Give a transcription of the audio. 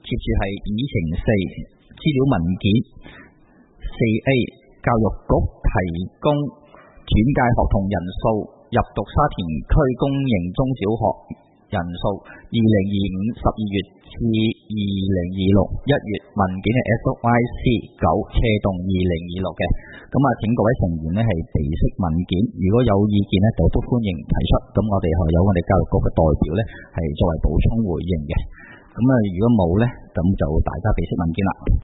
接住係議程4資料文件。4A 教育局提供轉介學童人數入讀沙田區公營中小學人數2025 12月至2026 1月文件係 SYC 9斜洞2026嘅。咁啊，請各位成員呢係備悉文件，如果有意見呢，就都歡迎提出。咁我哋有我哋教育局嘅代表呢係作為補充回應嘅。咁啊，如果冇呢，咁就大家備悉文件啦。